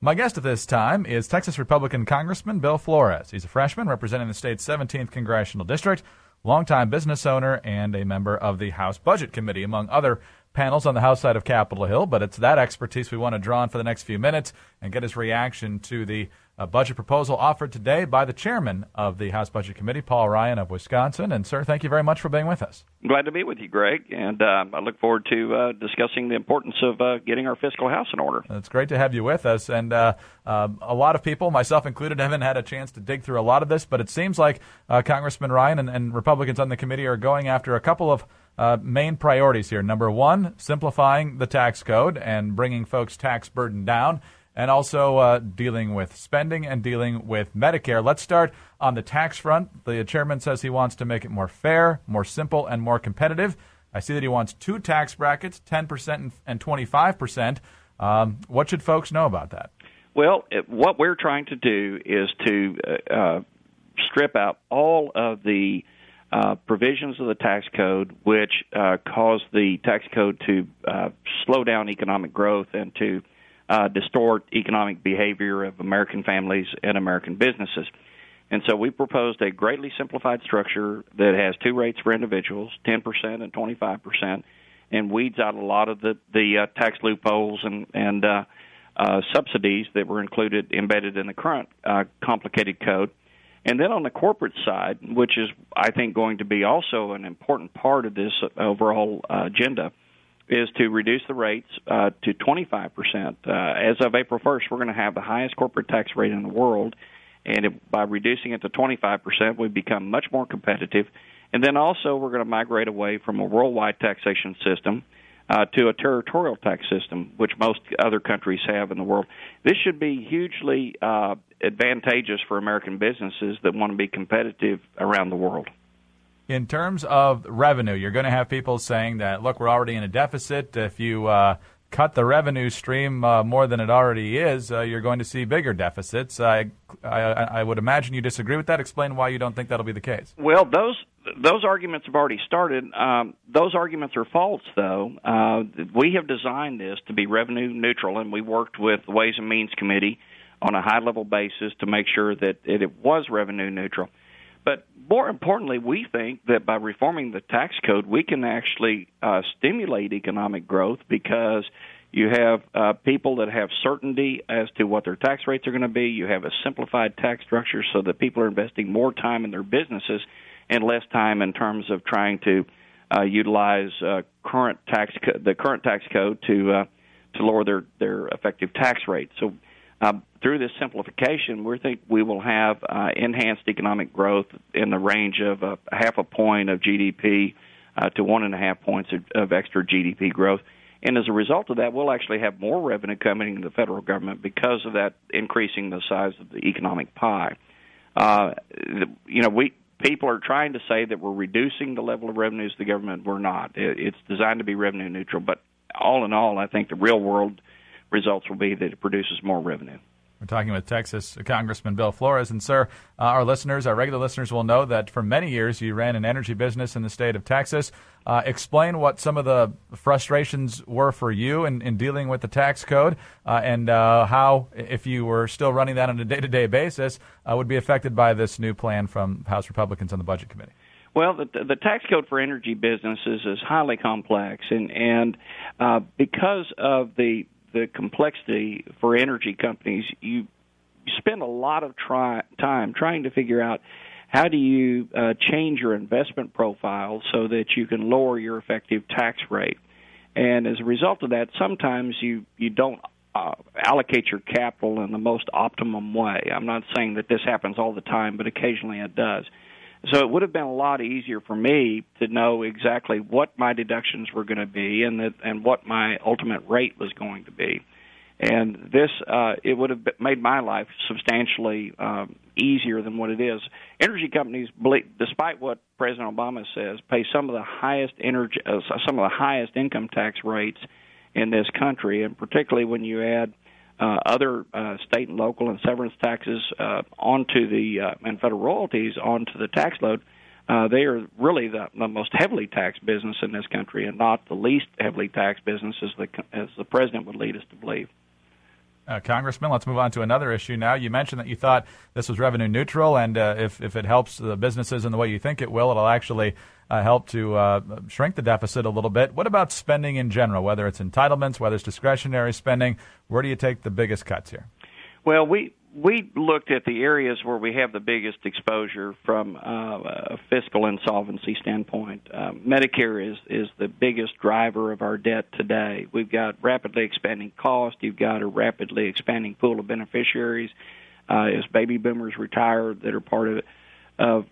My guest at this time is Texas Republican Congressman Bill Flores. He's a freshman representing the state's 17th Congressional District, longtime business owner, and a member of the House Budget Committee, among other panels on the House side of Capitol Hill. But it's that expertise we want to draw on for the next few minutes and get his reaction to the budget proposal offered today by the chairman of the House Budget Committee, Paul Ryan of Wisconsin. And, sir, thank you very much for being with us. Glad to be with you, Greg, and I look forward to discussing the importance of getting our fiscal house in order. It's great to have you with us, and a lot of people, myself included, haven't had a chance to dig through a lot of this, but it seems like Congressman Ryan and Republicans on the committee are going after a couple of main priorities here. Number one, simplifying the tax code and bringing folks' tax burden down, and also dealing with spending and dealing with Medicare. Let's start on the tax front. The chairman says he wants to make it more fair, more simple, and more competitive. I see that he wants two tax brackets, 10% and 25%. What should folks know about that? Well, what we're trying to do is to strip out all of the provisions of the tax code which cause the tax code to slow down economic growth and to distort economic behavior of American families and American businesses. And so we proposed a greatly simplified structure that has two rates for individuals, 10% and 25%, and weeds out a lot of the tax loopholes and subsidies that were embedded in the current complicated code. And then on the corporate side, which is, I think, going to be also an important part of this overall agenda, is to reduce the rates to 25%. As of April 1st, we're going to have the highest corporate tax rate in the world, and by reducing it to 25%, we become much more competitive. And then also we're going to migrate away from a worldwide taxation system to a territorial tax system, which most other countries have in the world. This should be hugely advantageous for American businesses that want to be competitive around the world. In terms of revenue, you're going to have people saying that, look, we're already in a deficit. If you cut the revenue stream more than it already is, you're going to see bigger deficits. I would imagine you disagree with that. Explain why you don't think that'll be the case. Well, those arguments have already started. Those arguments are false, though. We have designed this to be revenue neutral, and we worked with the Ways and Means Committee on a high-level basis to make sure that it was revenue neutral. But more importantly, we think that by reforming the tax code, we can actually stimulate economic growth because you have people that have certainty as to what their tax rates are going to be. You have a simplified tax structure so that people are investing more time in their businesses and less time in terms of trying to utilize the current tax code to lower their effective tax rate. So through this simplification, we think we will have enhanced economic growth in the range of half a point of GDP to 1.5 points of extra GDP growth. And as a result of that, we'll actually have more revenue coming into the federal government because of that increasing the size of the economic pie. People are trying to say that we're reducing the level of revenues of the government. We're not. It's designed to be revenue neutral. But all in all, I think the real world results will be that it produces more revenue. We're talking with Texas Congressman Bill Flores. And, sir, our regular listeners will know that for many years you ran an energy business in the state of Texas. Explain what some of the frustrations were for you in dealing with the tax code and how, if you were still running that on a day-to-day basis, would be affected by this new plan from House Republicans on the Budget Committee. Well, the tax code for energy businesses is highly complex, and because of the complexity for energy companies, you spend a lot of time trying to figure out how do you change your investment profile so that you can lower your effective tax rate. And as a result of that, sometimes you don't allocate your capital in the most optimum way. I'm not saying that this happens all the time, but occasionally it does. So it would have been a lot easier for me to know exactly what my deductions were going to be and what my ultimate rate was going to be. And this, it would have made my life substantially easier than what it is. Energy companies, despite what President Obama says, pay some of the highest income tax rates in this country, and particularly when you add other state and local and severance taxes onto and federal royalties onto the tax load, they are really the most heavily taxed business in this country, and not the least heavily taxed business as the president would lead us to believe. Congressman, let's move on to another issue now. You mentioned that you thought this was revenue neutral, and if it helps the businesses in the way you think it will, it'll actually help to shrink the deficit a little bit. What about spending in general, whether it's entitlements, whether it's discretionary spending? Where do you take the biggest cuts here? Well, we looked at the areas where we have the biggest exposure from a fiscal insolvency standpoint. Medicare is the biggest driver of our debt today. We've got rapidly expanding cost. You've got a rapidly expanding pool of beneficiaries as baby boomers retire that are part of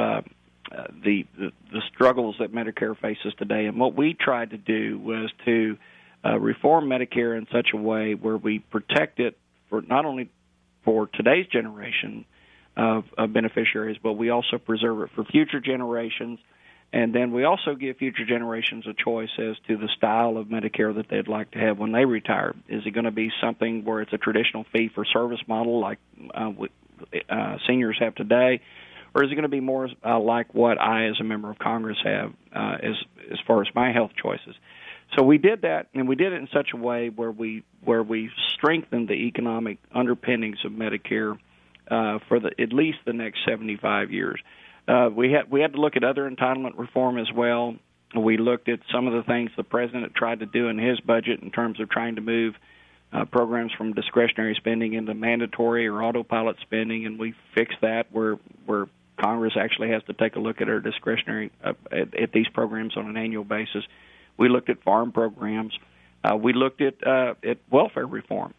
the struggles that Medicare faces today. And what we tried to do was to reform Medicare in such a way where we protect it for not only for today's generation of beneficiaries, but we also preserve it for future generations. And then we also give future generations a choice as to the style of Medicare that they'd like to have when they retire. Is it going to be something where it's a traditional fee-for-service model like seniors have today, or is it going to be more like what I, as a member of Congress, have as far as my health choices? So we did that, and we did it in such a way where we strengthened the economic underpinnings of Medicare for at least the next 75 years. We had to look at other entitlement reform as well. We looked at some of the things the president tried to do in his budget in terms of trying to move programs from discretionary spending into mandatory or autopilot spending, and we fixed that where Congress actually has to take a look at our discretionary at these programs on an annual basis. We looked at farm programs. We looked at welfare reform.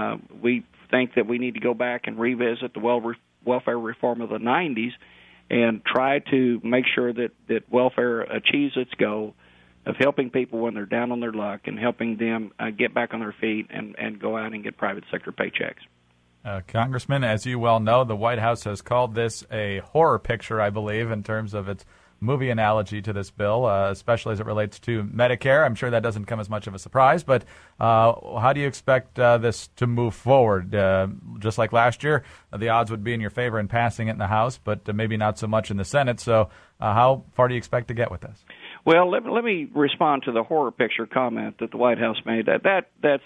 We think that we need to go back and revisit the welfare reform of the 90s and try to make sure that welfare achieves its goal of helping people when they're down on their luck and helping them get back on their feet and go out and get private sector paychecks. Congressman, as you well know, the White House has called this a horror picture, I believe, in terms of its movie analogy to this bill, especially as it relates to Medicare. I'm sure that doesn't come as much of a surprise, but how do you expect this to move forward? Just like last year, the odds would be in your favor in passing it in the House, but maybe not so much in the Senate. So how far do you expect to get with this? Well, let me respond to the horror picture comment that the White House made. That's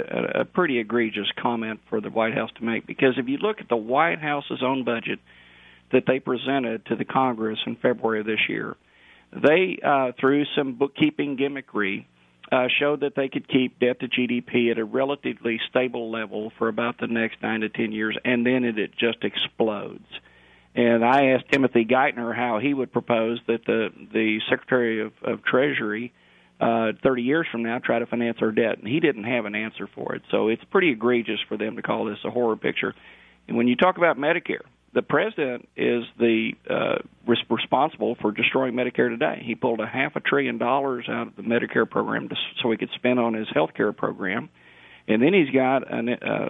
a pretty egregious comment for the White House to make, because if you look at the White House's own budget that they presented to the Congress in February of this year, they, through some bookkeeping gimmickry, showed that they could keep debt to GDP at a relatively stable level for about the next 9 to 10 years, and then it just explodes. And I asked Timothy Geithner how he would propose that the Secretary of Treasury 30 years from now try to finance our debt, and he didn't have an answer for it. So it's pretty egregious for them to call this a horror picture. And when you talk about Medicare, the president is responsible for destroying Medicare today. He pulled $500 billion out of the Medicare program so he could spend on his health care program. And then he's got an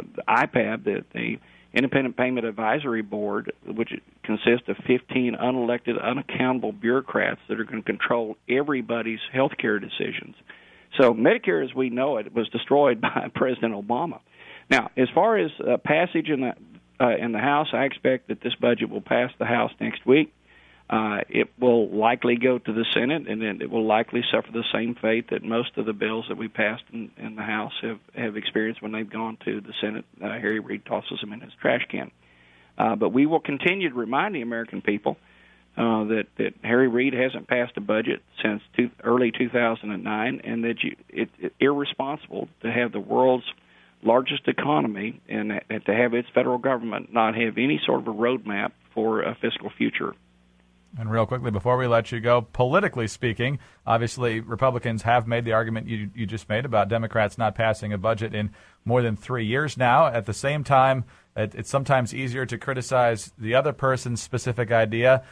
IPAB, the Independent Payment Advisory Board, which consists of 15 unelected, unaccountable bureaucrats that are going to control everybody's health care decisions. So Medicare, as we know it, was destroyed by President Obama. Now, as far as passage in the House, I expect that this budget will pass the House next week. It will likely go to the Senate, and then it will likely suffer the same fate that most of the bills that we passed in the House have experienced when they've gone to the Senate. Harry Reid tosses them in his trash can. But we will continue to remind the American people that Harry Reid hasn't passed a budget since early 2009, and that it's irresponsible to have the world's largest economy and to have its federal government not have any sort of a roadmap for a fiscal future. And real quickly, before we let you go, politically speaking, obviously Republicans have made the argument you just made about Democrats not passing a budget in more than 3 years now. At the same time, it's sometimes easier to criticize the other person's specific idea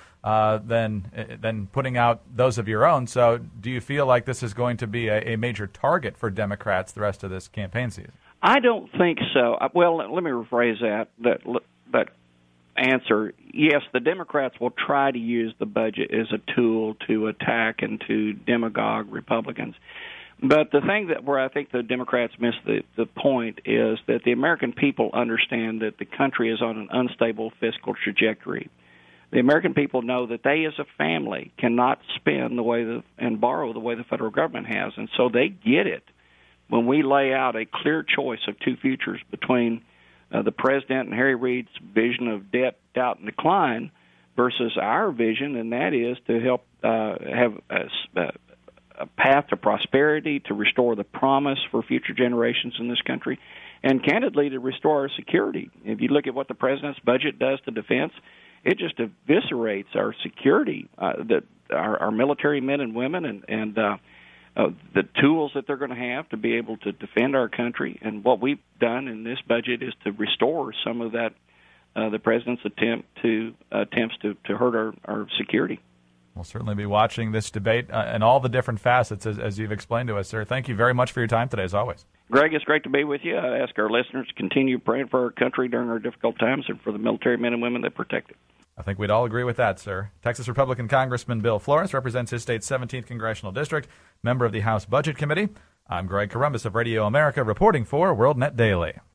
than putting out those of your own. So do you feel like this is going to be a major target for Democrats the rest of this campaign season? I don't think so. Well, let me rephrase that answer. Yes, the Democrats will try to use the budget as a tool to attack and to demagogue Republicans. But the thing where I think the Democrats miss the point is that the American people understand that the country is on an unstable fiscal trajectory. The American people know that they as a family cannot spend and borrow the way the federal government has, and so they get it when we lay out a clear choice of two futures between the President and Harry Reid's vision of debt, doubt, and decline versus our vision, and that is to help have a path to prosperity, to restore the promise for future generations in this country, and candidly to restore our security. If you look at what the President's budget does to defense, it just eviscerates our security, our military men and women, and the tools that they're going to have to be able to defend our country. And what we've done in this budget is to restore some of that, the President's attempts to hurt our security. We'll certainly be watching this debate and all the different facets as you've explained to us, sir. Thank you very much for your time today, as always. Greg, it's great to be with you. I ask our listeners to continue praying for our country during our difficult times and for the military men and women that protect it. I think we'd all agree with that, sir. Texas Republican Congressman Bill Flores represents his state's 17th Congressional District, member of the House Budget Committee. I'm Greg Corombos of Radio America, reporting for WorldNet Daily.